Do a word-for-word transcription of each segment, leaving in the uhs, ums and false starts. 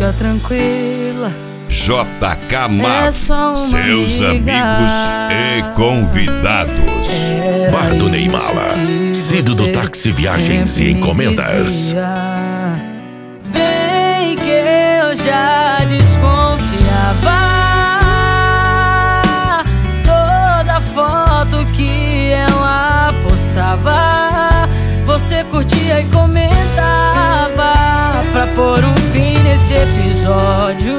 fica tranquila. J K É só uma seus amiga. amigos e convidados. Era Bar do isso Neymala, que Cido do você Táxi Viagens e sempre Encomendas. dizia. Bem que eu já desconfiava. Toda foto que ela postava, você curtia e comentava. Pra pôr um fim nesse episódio,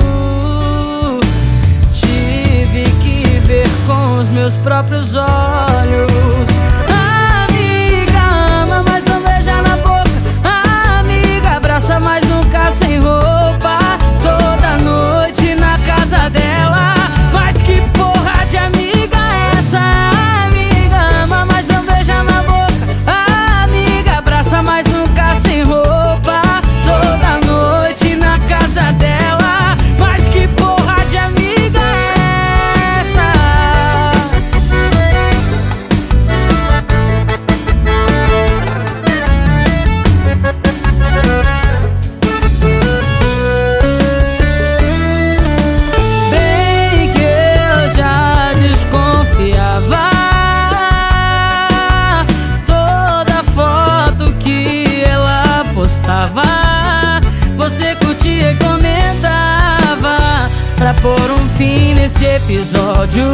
tive que ver com os meus próprios olhos. Amiga, ama, mas não beija na boca. Amiga, abraça, mas nunca sem roupa. Toda noite na casa dela. Mas que porra de amiga é essa? Amiga, ama, mas não beija na boca. Amiga, abraça, mas nunca sem roupa. Toda noite na casa dela. Mas que porra de amiga é essa? Bem que eu já desconfiava. Toda foto que ela postava, você curtia e comentava. Pra pôr um fim nesse episódio,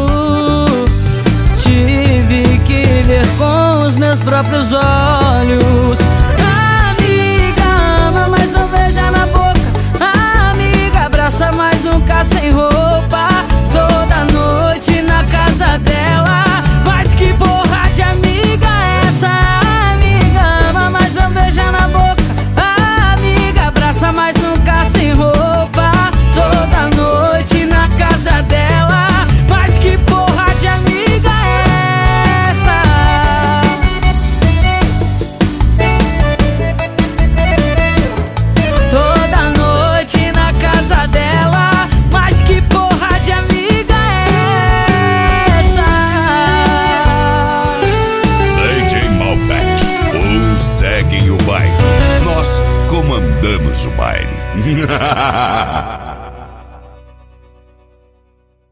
tive que ver com os meus próprios olhos. Amiga, ama, mas não beija na boca. Amiga, abraça, mas nunca sem roupa. Toda noite na casa dela. Mas que porra de amiga é essa? Amiga, ama, mas não beija na boca. Amiga, abraça, mas nunca sem roupa. Toda noite na casa dela. Mas que porra de amiga é essa? Toda noite na casa dela. Mas que porra de amiga é essa? D J Malbec, uns seguem o baile, nós comandamos o baile.